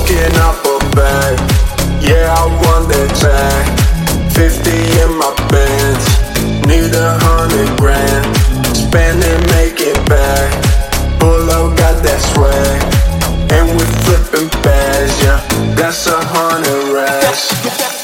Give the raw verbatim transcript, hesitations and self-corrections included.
Smoking up a bag, yeah, I want that tag. Fifty in my Benz, need a hundred grand. Spend it, make it back. Pull up, got that swag, and we flipping bags, yeah. That's a hundred racks.